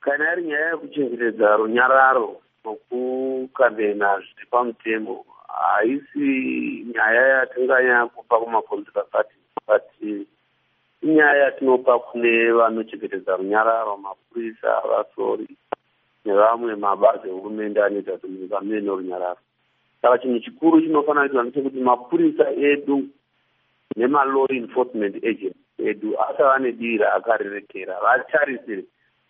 kana iri nyaya yekuchengetedza runyararo nokukandena zviri pamutemo haisi nyaya yatinganyanya kupa kumapolitical parties, but inyaya yatinopa kune vanochengetedza runyararo, mapurisa, vasori nevamwe mabazi ehurumende anoita kuti munyika muve nerunyararo. Saka chinhu chikuru chinofanira kuitwa ndechekuti mapurisa edu nemalaw enforcement agents edu asava nedivi raakarerekera, vatarisire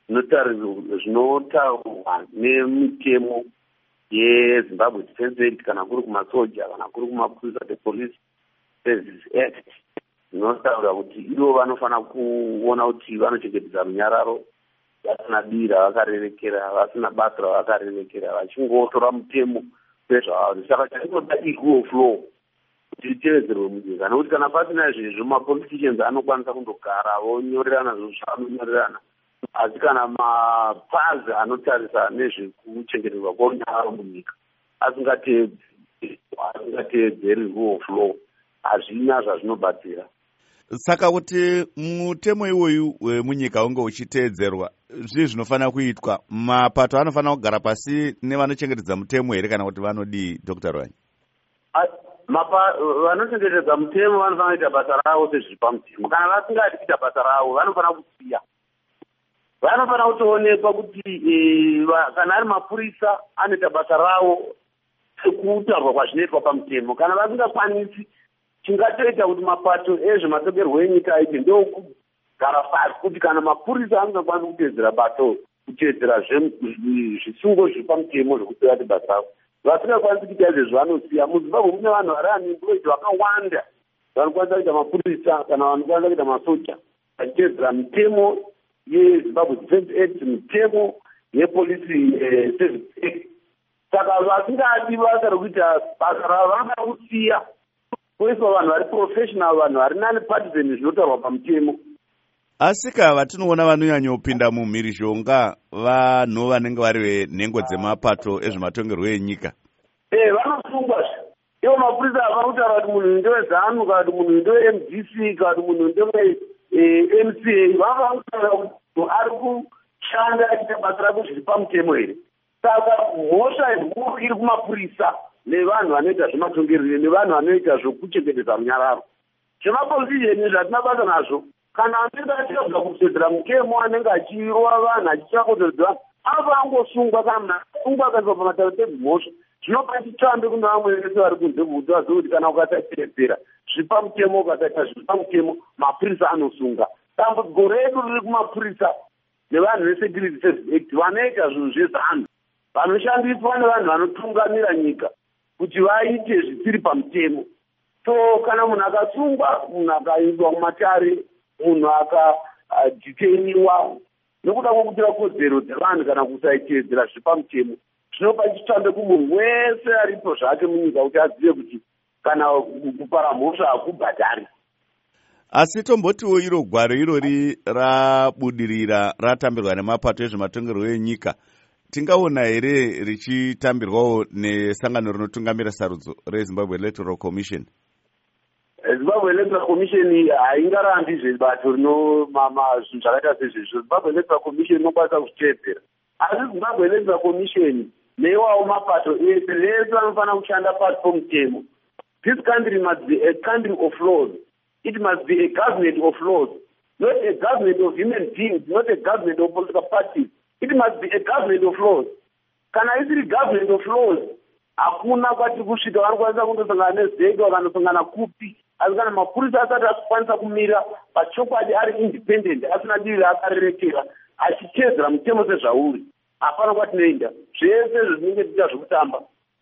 zvinotaurwa nemitemo yeZimbabwe Defense Act, kana kuri kumasoja kana kuri kumapurisa, the Police Service Act, zvinotaura kuti ivo vanofanira kuona kuti vanochengetedza runyararo vasina divi ravakarerekera, vasina basa ravakarerekera, vachingotora mutemo pezvavo. Saka chaitoda rule of law kuti itevedzerwe munyika, nekuti kana pasina izvezvo mapoliticians anokwanisa kundogara vonyorerana zvavanonyorerana, asi kana mapazi anotarisa nezvekuchengetedzwa kwerunyararo munyika asingateedzeri rule of law, hazvina zvazvinobatsira. Saka kuti mutemo iwoyu wemunyika unge uchiteedzerwa, zvii zvinofanira kuitwa? Mapato anofanira kugara pasi nevanochengetedza mutemo here kana kuti vanodii, Dr. Rwanyi? Vanochengetedza mutemo vanofanira kuita basa ravo sezviri pamutemo. Kana vasingadi kuita basa ravo vanofanira kusiya. Vanofanira kutoonekwa kuti kana ari mapurisa anoita basa ravo sekutarwa kwazvinoitwa pamutemo. Kana vasingakwanisi, chingatoita kuti mapato ezvematongerwo enyika aite ndokugara pasi kuti kana mapurisa angakwanisa kuteedzera bato, kuteedzera zvisungo zviri pamutemo zvekuti vati basa ravo, vasingakwanisi kuita izvezvo vanosiya. MuZimbabwe mune vanhu vari unemployed vakawanda, vanokwanisa kuita mapurisa kana vanokwanisa kuita masoja vachiteedzera mitemo yeZimbabwe Defense Act, mitemo yePolice Service Act. Saka vasingadi basa rekuita basa ravo vanofanira kusiya, kuiswa vanhu vari professional, vanhu vari nani partisan zvinotaurwa pamutemo. Asi vatinoona vanonyanyopinda mumhirizhonga vanhu vanenge vari venhengo dzemapato ezvematongerwo enyika. Vanosungwa. Ivo mapurisa havana kutaura kuti munhu ndeweZANU kana kuti munhu ndeweMDC kana kuti munhu ndeweMCA. Vanofanira kutaura kuti ari kushanda achiita basa rake zviri pamutemo here. Saka mhosva huru iri kumapurisa nevanhu vanoita zvematongerero nevanhu vanoita zvokuchengetedza runyararo. Zvemapolitician zvatina basa nazvo, kana anenge achirabva kuteedzera mutemo, anenge achirova vanhu, achichakoteredza vanhu, anofanira kungosungwa. Kana munhu asungwa akaiswa pamatauro emhosva, zvinopa chitambe kune vamwe vese vari kunze kuti vazive kuti kana ukasateedzera zviri pamutemo, ukasaita zviri pamutemo, mapurisa anosunga. Dambudziko redu riri kumapurisa nevanhu veSecurity Service Act vanoita zvinhu zvezano, vanoshandiswa nevanhu vanotungamira nyika kuti vaite zvisiri pamutemo. So kana munhu akasungwa, munhu akaiswa mumatare, munhu akadhiteniwa nokuda kwokutira kodzero dzevanhu kana kusaiteedzera zviri pamutemo, zvinopa chitambe kumunhu wese aripo zvake munyika kuti azive kuti kana kupara mhosva hakubhadhari. Asi tombotiwo iro gwaro irori rabudirira ratambirwa nemapato ezvematongerwo enyika, tingaona here richitambirwawo nesangano rinotungamira sarudzo reZimbabwe Electoral Commission? Zimbabwe Electoral Commission haingarambi zvebato zvinhu zvakaita sezvezvo. Zimbabwe Electoral Commission inokwanisa kuzviteedzera, asi Zimbabwe Electoral Commission neiwawo mapato ese vese vanofanira kushanda pasi pomutemo. This country must be a country of laws. It must be a government of laws, not a government of human beings, not a government of political parties. It must be a government of laws. Kana isiri government of laws, hakuna kwati kusvika vanokwanisa kundosangana nezego vakanosangana kupi. Asi kana mapurisa asati akwanisa kumira pachokwadi ari independent, asina divi raakarerekera, achiteedzera mutemo sezvauri, hapana kwatinoenda. Zvese zvinenge tiita zvekutamba.